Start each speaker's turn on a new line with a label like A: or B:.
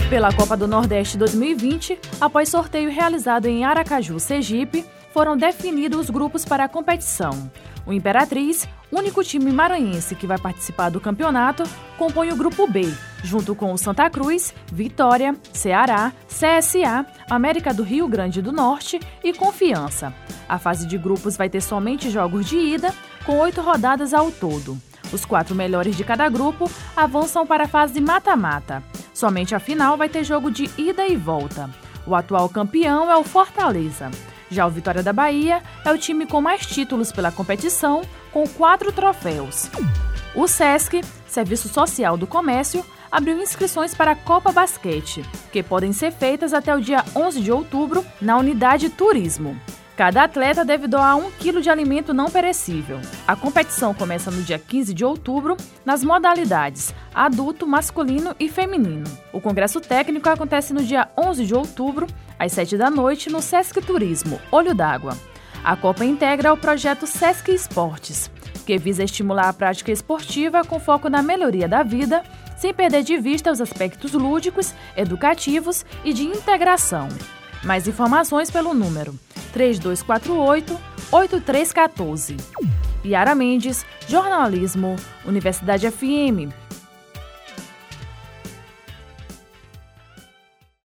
A: Pela Copa do Nordeste 2020, após sorteio realizado em Aracaju, Sergipe, foram definidos os grupos para a competição. O Imperatriz, único time maranhense que vai participar do campeonato, compõe o Grupo B, junto com o Santa Cruz, Vitória, Ceará, CSA, América do Rio Grande do Norte e Confiança. A fase de grupos vai ter somente jogos de ida, com 8 rodadas ao todo. Os 4 melhores de cada grupo avançam para a fase mata-mata. Somente a final vai ter jogo de ida e volta. O atual campeão é o Fortaleza. Já o Vitória da Bahia é o time com mais títulos pela competição, com 4 troféus. O SESC, Serviço Social do Comércio, abriu inscrições para a Copa Basquete, que podem ser feitas até o dia 11 de outubro na unidade Turismo. Cada atleta deve doar 1 quilo de alimento não perecível. A competição começa no dia 15 de outubro, nas modalidades adulto, masculino e feminino. O congresso técnico acontece no dia 11 de outubro, às 7 da noite, no Sesc Turismo, Olho d'Água. A Copa integra o projeto Sesc Esportes, que visa estimular a prática esportiva com foco na melhoria da vida, sem perder de vista os aspectos lúdicos, educativos e de integração. Mais informações pelo número 3248-8314. Yara Mendes, Jornalismo, Universidade FM.